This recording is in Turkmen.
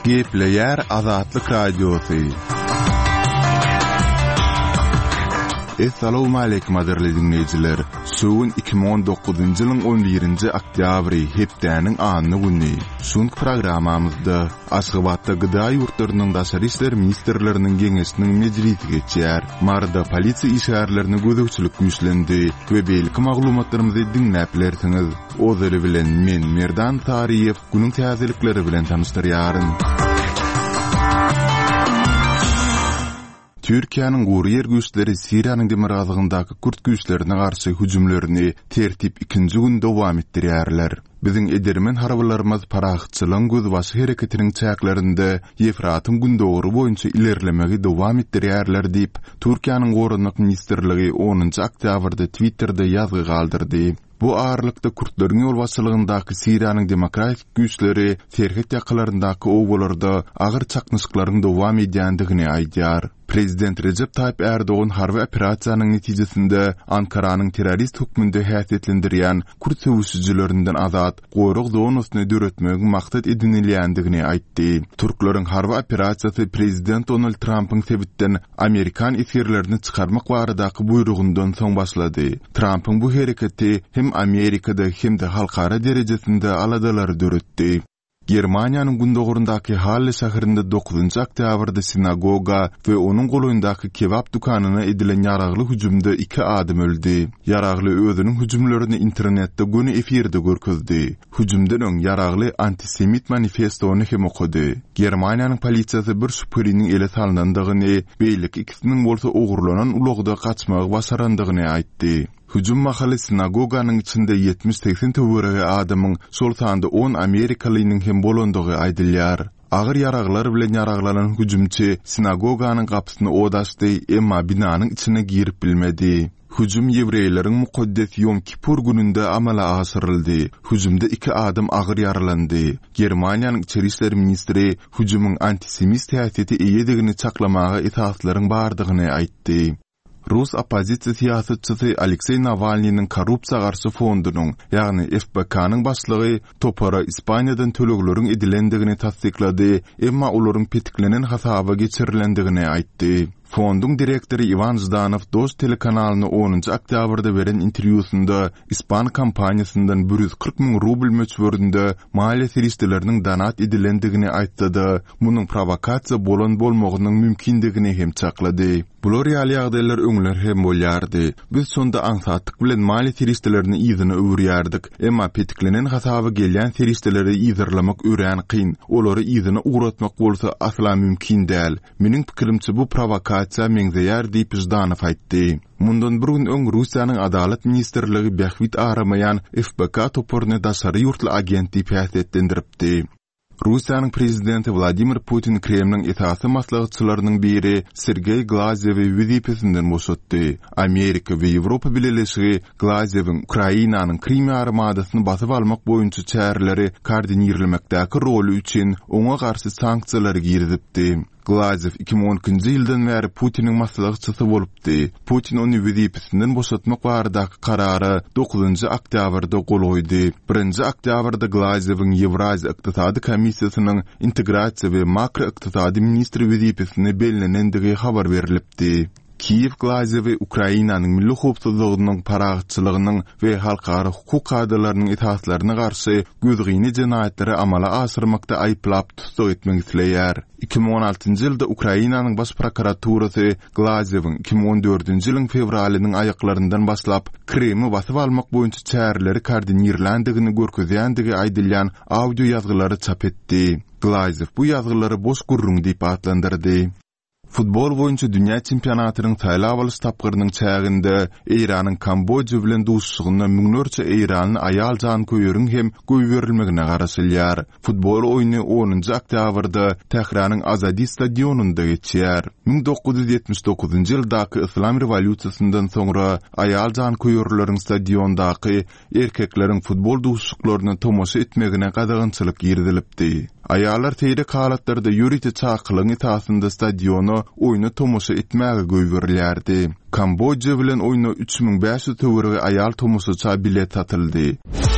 Gepleyer Azatlyk Radiosu. Assalamu alaykum aderli dinleyijiler. Şuun 2019-njy ýylyň 11-nji oktýabry hepdäniň anyny günni. Şuňky programamyzda Aşgabatda gyda ýurtlarynyň daşary işler ministrleriniň geňeşiniň mejlisi geçýär. Marda polisiýa işgärlerini gözükçülük güýçlendi we belki maglumatlarymyzy dinläp bilersiňiz. Ozary bilen men Merdan Tariýew günüň täzelikleri bilen tanışdyrýaryn. Türkiýanyň guryer güýçleri Siriýanyň demirazygyndaky Kürt güýçlerine garşy hüjümlerini tertip 2-nji gün dowam etdirýärler. Biziň edermen harabalarymyz parahatçylygyň gözbaşy hereketiniň çäklerinde Efratyň gündogry boýunça ilerlemegi dowam etdirýärler diýip Türkiýanyň Gorunluk ministrligi 10-njy oktýabrda Twitterda ýazgy galdyrdy. Bu ağırlıkta Kürtlerin yol başçılığındaky Siriýanyň demokratik güýçleri Serhet ýakalaryndaky owalarda agyr çaknyşyklaryň dowam edýändigini aýdýar. Prezident Recep Tayyip Erdoğan harby operasiýanyň netijesinde Ankaranyň terrorist hukmynda häsiýetlendirýän Kürt söwüşçülerinden azat goýruk zonasyny döretmegi maksat edinilýändigini aýtdy. Türkleriň harby operasiýasy Prezident Donald Trump'yň sebitden Amerikan esirlerini çykarmak baradaky buýrugundan soň başlady. Trump'yň bu hereketi hem Amerikada hem de halkara derejesinde aladalary döretdi. Germaniýanyň gündogurundaky Halle şäherinde 9-njy oktýabrda sinagoga we onuň golaýyndaky kebap dukanyna edilen ýaragly hüjümde 2 adam öldi. Ýaragly özüniň hüjümlerini internetde göni efirde görkezdi. Hüjümden öň ýaragly antisemit manifestony hem okudy. Germaniýanyň polisiýasy bir şüpheliniň ele salynyny beýlik ikisiniň bolsa ogurlanan ulagda gaçmagy başarandygyny aýtdy. Hüjüm mahaly sinagoganyň içinde 70-80 töwerege adamyň şol sanda 10 Amerikalynyň hem bolandygy aýdylýar. Agyr ýaraglar bilen ýaraglanan hüjümçi sinagoganyň gapysyny odaşdy, emma binanyň içine girip bilmedi. Hüjüm ýewreýleriň mukaddes Yom Kipur gününde amala aşyryldy. Hüjümde 2 adam agyr ýaralandy. Germaniýanyň içeri işler ministri hüjümyň antisemit täsiri eýedigini çaklamaga esaslaryň bardygyny aýtdy. Rus opozisiýa siýasatçysy Aleksey Navalnyň korrupsiýa garşy fondunyň, ýagny FBK-nyň başlygy topara Ispaniýadan tölekleriň edilendigini tasdiklady, emma olaryň petiklenen hasaba geçirilendigini aýtdy. Fondun direktori Ivan Zdanov Dost telekanalyna 10-njy oktýabrda beren interwýusynda Ispan kampaniýasyndan 140.000 rubl möçberinde maliýe serişdeleriniň danat edilendigini aýtdy. Munyň provokasiýa bolan bolmagynyň mümkindigini hem çaklady. Bular ýaly ýagdaýlar öňler hem bolýardy. Biz sonda ansatlyk bilen maliýe serişdelerini ýyzyny öwürýärdik, emma petiklenen hasaba gelýän serişdeleri ýyzyrlamak ören kyn. Olary ýyzyny uğratmak bolsa asla mümkin däl. Meniň pikirimçe bu provokasiýa meňzeýär diýip Zdanov aýtdy. Mundan bir gün öň Russiýanyň adalet ministrligi bähwit aramaýan FBK toporny daşary ýurtly agent diýip häsiýetlendiripdi. Russiýanyň prezidenti Vladimir Putin Kremliň esasy maslahatçylarynyň biri Sergey Glazewi wezipesinden boşatdy. Amerika we Ýewropa birleşigi Glazewiň Ukrainanyň Krim armadasyny basyp almak boýunça çäreleri koordinirlemekdäki roli üçin oňa garşy sanksiýalar girdipdi. Glazev 2012-nji ýyldan bäri Putiniň maslahatçysy bolupdy. Putin ony wezipesinden boşatmak baradaky karary 9-njy oktýabrda gol goýdy. 1-nji oktýabrda Glazewiň Ýewraziýa ykdysady komissiýasynyň integrasiýa we makro ykdysady ministri wezipesine bellenendigi habar berilipdi. Kiyev Glazewi Ukrainanyň milli howpsuzlygynyň parahatçylygynyň we halkara hukuk kadrlarynyň itaatlaryna garşy gözgini jenaýetleri amala aşyrmakda aýplap tutsak etmek isleýär. 2016-njy ýylda Ukrainanyň baş prokuraturasy Glazewiň 2014-nji ýylyň fevralynyň aýaklaryndan başlap Kremli basyp almak boýunça çäreleri koordinirlendigini görkezýändigi aýdylýan audio ýazgylary çap etdi. Glazew bu ýazgylary boş gurrun diýip adlandyrdy. Futbol boýunça dünýä çempionatynyň taýlap alyş tapgyrynyň çäginde Iranyň Kamboja bilen duşşugyna müňlerçe Iranyň aýal jan köýüriň hem goýberilmegine garaşylýar. Futbol oýuny 10-njy oktýabrda Tehranyň Azadi stadionunda geçýär. 1979-njy ýyldaky Islam rewolýusiýasyndan soňra aýal jan köýürleriň stadiondaky erkekleriň futbol duşşuklaryny tomoşa etmegine gadagynçylyk girdilipdi. Aýalar teýrek halatlarda ýürüýte çakylyň itaatynda stadionu oýuny tomoşa etmäge goýberilýärdi. Kamboja bilen oýuna 3500 töwerege aýal tomoşaça bilet satyldy.